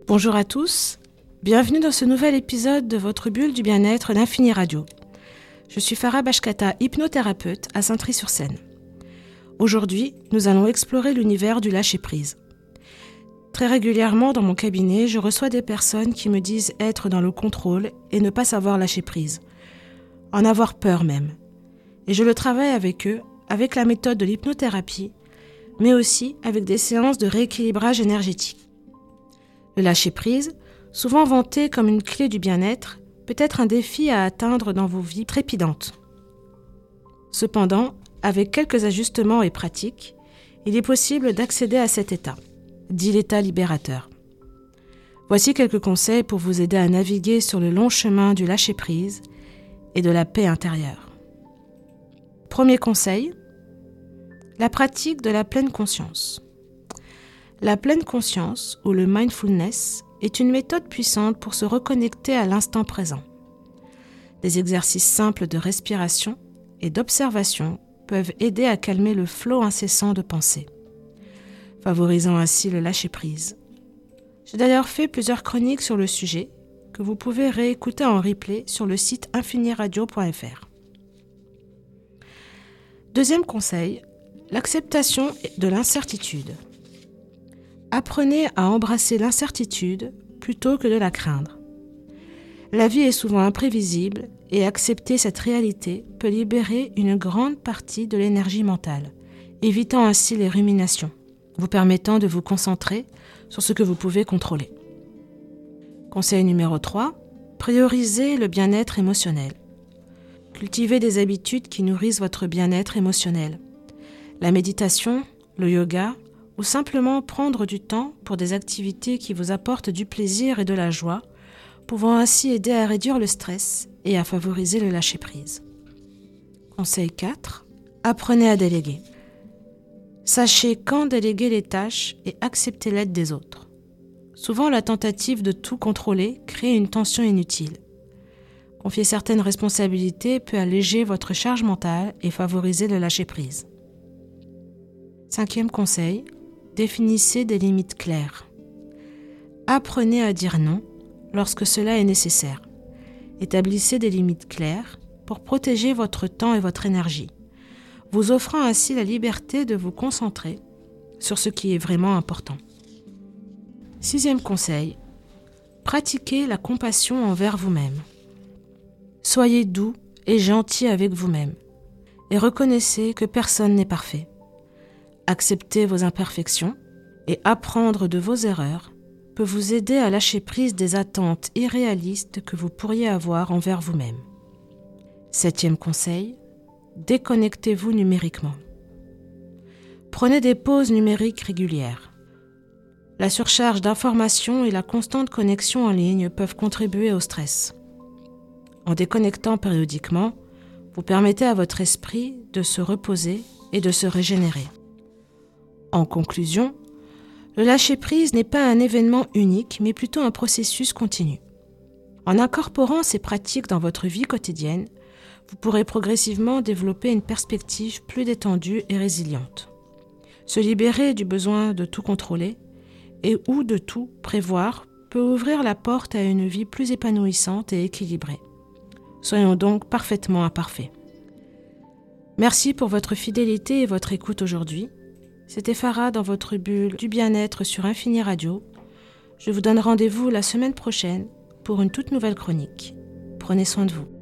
Bonjour à tous, bienvenue dans ce nouvel épisode de votre bulle du bien-être d'Infini Radio. Je suis Farah Bashkata, hypnothérapeute à Saintry-sur-Seine. Aujourd'hui, nous allons explorer l'univers du lâcher-prise. Très régulièrement dans mon cabinet, je reçois des personnes qui me disent être dans le contrôle et ne pas savoir lâcher prise, en avoir peur même. Et je le travaille avec eux, avec la méthode de l'hypnothérapie, mais aussi avec des séances de rééquilibrage énergétique. Le lâcher-prise, souvent vanté comme une clé du bien-être, peut être un défi à atteindre dans vos vies trépidantes. Cependant, avec quelques ajustements et pratiques, il est possible d'accéder à cet état, dit l'état libérateur. Voici quelques conseils pour vous aider à naviguer sur le long chemin du lâcher-prise et de la paix intérieure. Premier conseil, la pratique de la pleine conscience. La pleine conscience, ou le mindfulness, est une méthode puissante pour se reconnecter à l'instant présent. Des exercices simples de respiration et d'observation peuvent aider à calmer le flot incessant de pensées, favorisant ainsi le lâcher-prise. J'ai d'ailleurs fait plusieurs chroniques sur le sujet que vous pouvez réécouter en replay sur le site infiniradio.fr. Deuxième conseil, l'acceptation de l'incertitude. Apprenez à embrasser l'incertitude plutôt que de la craindre. La vie est souvent imprévisible et accepter cette réalité peut libérer une grande partie de l'énergie mentale, évitant ainsi les ruminations, vous permettant de vous concentrer sur ce que vous pouvez contrôler. Conseil numéro 3, priorisez le bien-être émotionnel. Cultivez des habitudes qui nourrissent votre bien-être émotionnel. La méditation, le yoga, ou simplement prendre du temps pour des activités qui vous apportent du plaisir et de la joie, pouvant ainsi aider à réduire le stress et à favoriser le lâcher-prise. Conseil 4. Apprenez à déléguer. Sachez quand déléguer les tâches et accepter l'aide des autres. Souvent, la tentative de tout contrôler crée une tension inutile. Confier certaines responsabilités peut alléger votre charge mentale et favoriser le lâcher-prise. Cinquième conseil. Définissez des limites claires. Apprenez à dire non lorsque cela est nécessaire. Établissez des limites claires pour protéger votre temps et votre énergie, vous offrant ainsi la liberté de vous concentrer sur ce qui est vraiment important. Sixième conseil, pratiquez la compassion envers vous-même. Soyez doux et gentil avec vous-même et reconnaissez que personne n'est parfait. Accepter vos imperfections et apprendre de vos erreurs peut vous aider à lâcher prise des attentes irréalistes que vous pourriez avoir envers vous-même. Septième conseil, déconnectez-vous numériquement. Prenez des pauses numériques régulières. La surcharge d'informations et la constante connexion en ligne peuvent contribuer au stress. En déconnectant périodiquement, vous permettez à votre esprit de se reposer et de se régénérer. En conclusion, le lâcher-prise n'est pas un événement unique, mais plutôt un processus continu. En incorporant ces pratiques dans votre vie quotidienne, vous pourrez progressivement développer une perspective plus détendue et résiliente. Se libérer du besoin de tout contrôler et ou de tout prévoir peut ouvrir la porte à une vie plus épanouissante et équilibrée. Soyons donc parfaitement imparfaits. Merci pour votre fidélité et votre écoute aujourd'hui. C'était Farah dans votre bulle du bien-être sur Infini Radio. Je vous donne rendez-vous la semaine prochaine pour une toute nouvelle chronique. Prenez soin de vous.